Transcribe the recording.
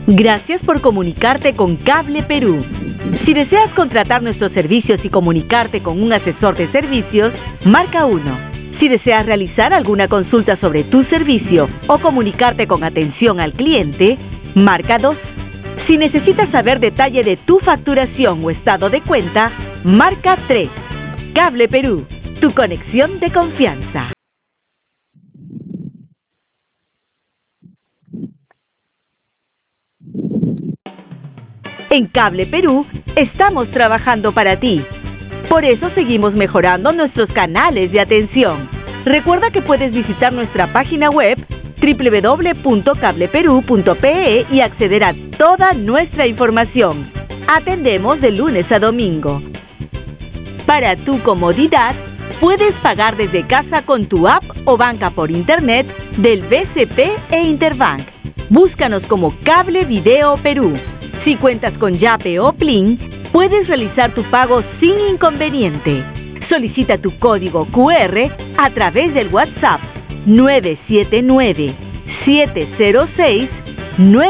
Gracias por comunicarte con Cable Perú. Si deseas contratar nuestros servicios y comunicarte con un asesor de servicios, marca 1. Si deseas realizar alguna consulta sobre tu servicio o comunicarte con atención al cliente, marca 2. Si necesitas saber detalle de tu facturación o estado de cuenta, marca 3. Cable Perú, tu conexión de confianza. En Cable Perú estamos trabajando para ti. Por eso seguimos mejorando nuestros canales de atención. Recuerda que puedes visitar nuestra página web www.cableperu.pe y acceder a toda nuestra información. Atendemos de lunes a domingo. Para tu comodidad, puedes pagar desde casa con tu app o banca por internet del BCP e Interbank. Búscanos como Cable Video Perú. Si cuentas con Yape o Plin, puedes realizar tu pago sin inconveniente. Solicita tu código QR a través del WhatsApp 979-706-9